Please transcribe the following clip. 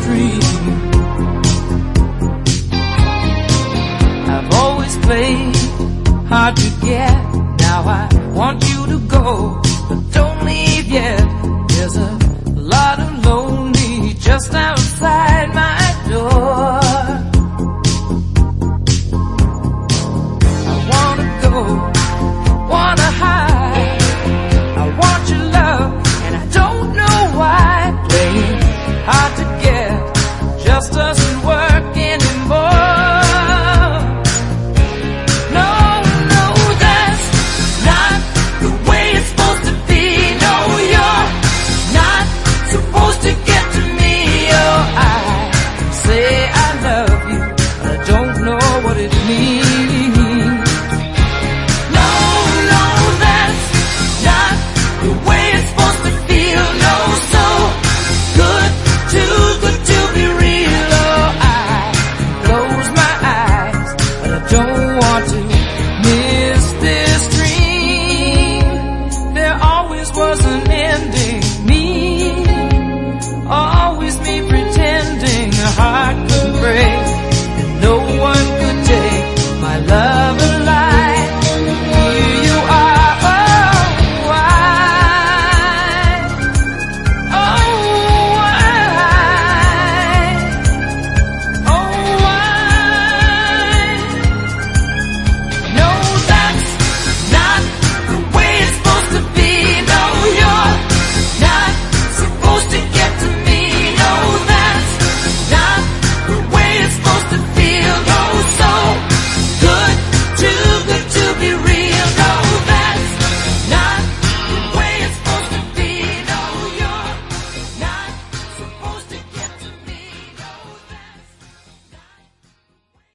dream. I've always played hard to get. Now I want you to go, but don't leave yet. There's a lot of lonely just outside my door. I wanna go, wanna hide. I want your love, and I don't know why. Playing hard to get, just us and